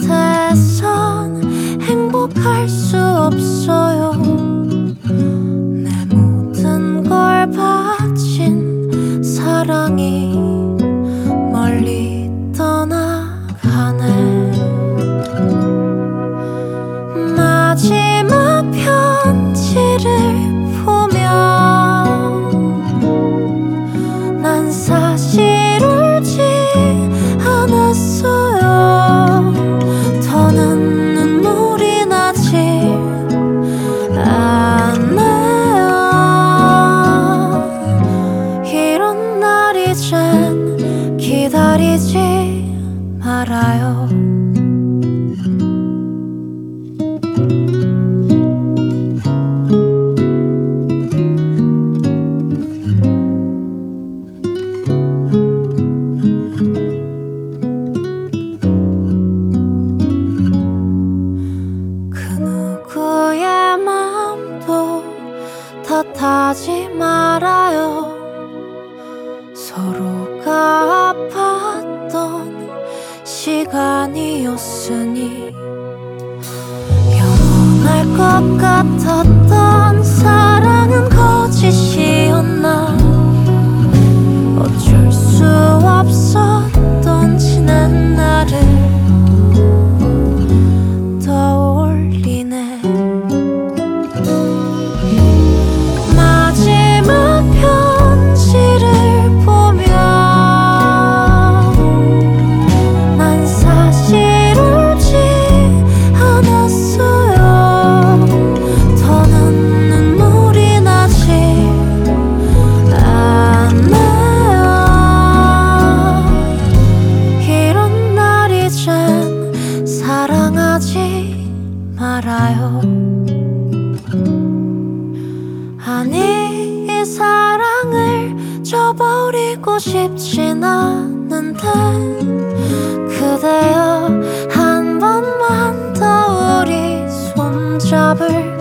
곁에선 행복할 수 없어요. 내 모든 걸 바친 사랑이 멀리 떠나가네. 마지막 편지를 보면 난 사실 울지 않았어요. 더는 눈물이 나지 않아요. 이런 날 이젠 기다리지 말아요. 탓하지 말아요. 서로가 아팠던 시간이었으니 영원할 것 같았던 사랑은 거짓이었나. 어쩔 수 없었던 지난 날을 떠올리네. 말아요. 아니, 이 사랑을 저버리고 싶진 않은데 그대여 한 번만 더 우리 손잡을